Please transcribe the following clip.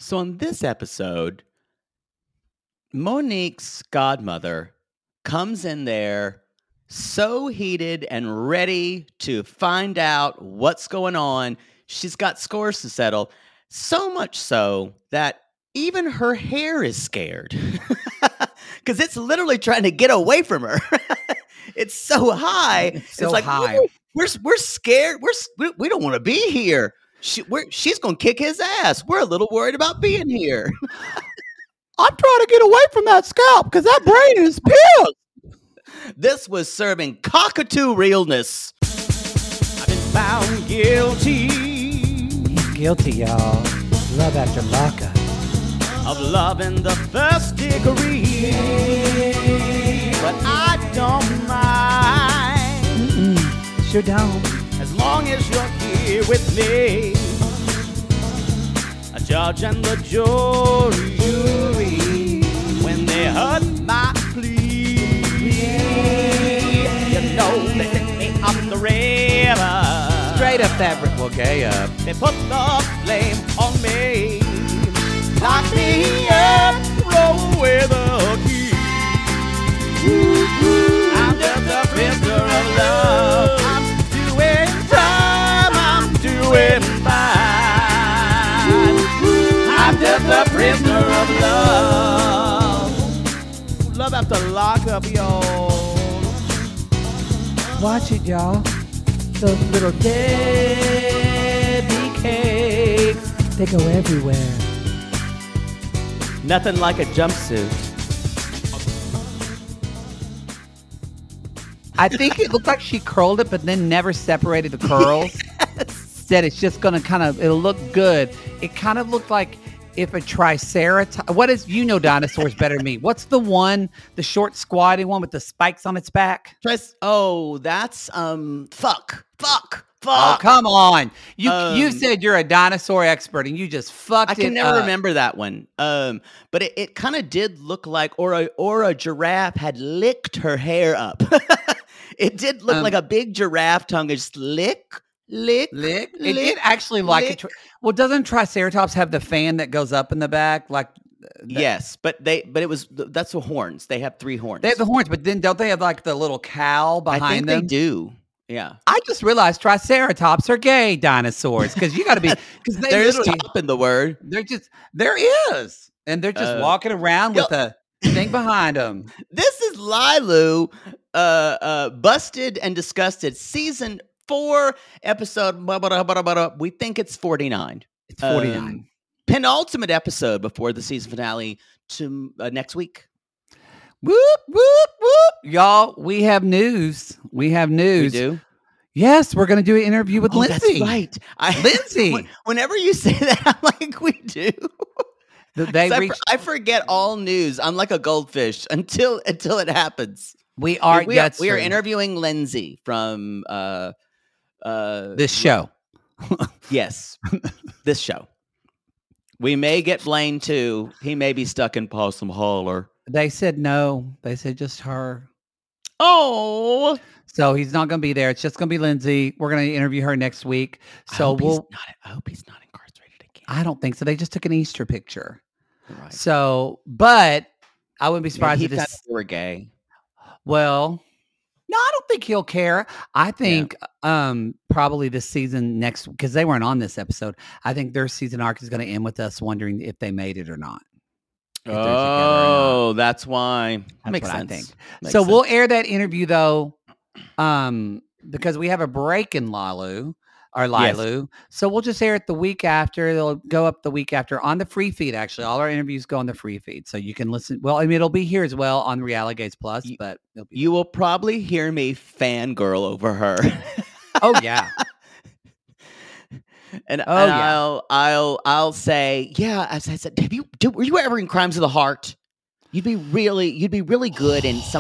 So, on this episode, Monique's godmother comes in there so heated and ready to find out what's going on. She's got scores to settle, so much so that even her hair is scared because it's literally trying to get away from her. It's so high. It's It's so like, high. we're scared. We don't want to be here. She's going to kick his ass. We're a little worried about being here. I'm trying to get away from that scalp because that brain is pissed. This was serving cockatoo realness. I've been found guilty He's guilty, y'all. Love after lockup. of loving the first degree, but I don't mind Sure don't. as long as you're here with me. A judge and the jury, when they heard my plea, you know they sent me up the river. Straight up that well, gay up. They put the blame on me. Lock me up, throw away the key. I'm just a prisoner of love. I'm doing time, I'm doing fine. I'm just a prisoner of love. Love after lockup, y'all. Watch it, y'all. Those little Debbie cakes. They go everywhere. Nothing like a jumpsuit. I think it looked like she curled it, but then never separated the curls. Said it's just going to it'll look good. It kind of looked like if a triceratops, dinosaurs better than me. What's the one, the short squatty one with the spikes on its back? That's fuck. Oh, come on. You said you're a dinosaur expert and you just fucked it I can never up. remember that one. But it kind of did look like or a giraffe had licked her hair up. It did look like a big giraffe tongue just lick. It did actually like it. Well, doesn't Triceratops have the fan that goes up in the back? Yes, but that's the horns. They have 3 horns. They have the horns, but then don't they have like the little cowl behind I think them? they do. Yeah. I just realized Triceratops are gay dinosaurs because you got to be because There's top in the word. There is, and they're just walking around with a thing behind them. This is Lilu, Busted and Disgusted, season 4, episode. We think it's 49. It's 49. Penultimate episode before the season finale to next week. Whoop, whoop, whoop. Y'all, we have news. We do? Yes, we're going to do an interview with Lindsay. That's right. Lindsay. Whenever you say that, I'm like, we do. I forget all news. I'm like a goldfish until it happens. We are interviewing Lindsay from this show. Yes, this show. We may get Blaine too. He may be stuck in Possum Holler. They said no. They said just her. Oh. So he's not going to be there. It's just going to be Lindsay. We're going to interview her next week. So I hope he's not incarcerated again. I don't think so. They just took an Easter picture. Right. So, but I wouldn't be surprised if they were gay. Well, no, I don't think he'll care. I think probably this season next, because they weren't on this episode. I think their season arc is going to end with us wondering if they made it or not. Oh, that's why. That makes sense. I think. So we'll air that interview though, because we have a break in Lilu. Yes. So we'll just air it the week after. It'll go up the week after on the free feed. Actually, all our interviews go on the free feed, so you can listen. Well, I mean, it'll be here as well on Reality Gates Plus, but you will probably hear me fangirl over her. Oh yeah. I'll say, yeah, as I said, were you ever in Crimes of the Heart? You'd be really good in some